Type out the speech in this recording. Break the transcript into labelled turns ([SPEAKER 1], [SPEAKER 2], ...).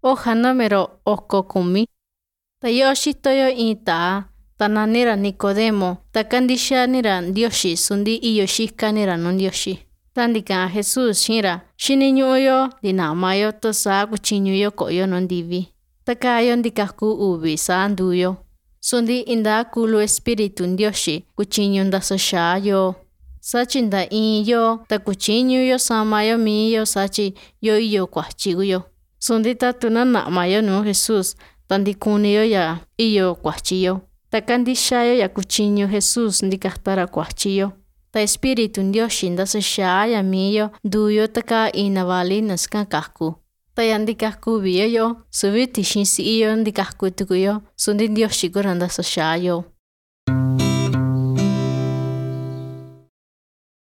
[SPEAKER 1] Hoja número okokumi. Tayoshitoyo ita tananira Nicodemo, takandishanira Ndioshi sundi iyoshihkanira no Ndioshi. Tandika Jesús shira, shiniñuyo dinamayo tosa kuchiñuyo koyo no ndivi. Takayo ndikaku ubi sanduyo. Sundi inda kulu espiritu Ndioshi, kuchiñu ndasashayo. Sachi nda inyo, takuchiñuyo samayo miyo sachi yo iyo kwachiguyo. Sundi tatunanamayo no Jesús, tandikuniyo ya iyo kwachiyo. Takandishayo ya kuchiñu Jesús ndikahtara kwachiyo. Ta espiritu Ndioshi ndasashaya miyo duyo taka inavali naskakaku. Tayandikaku biyo subiti shinsi iyo ndikaku tukuyo sundi Ndioshi kurandasashayo.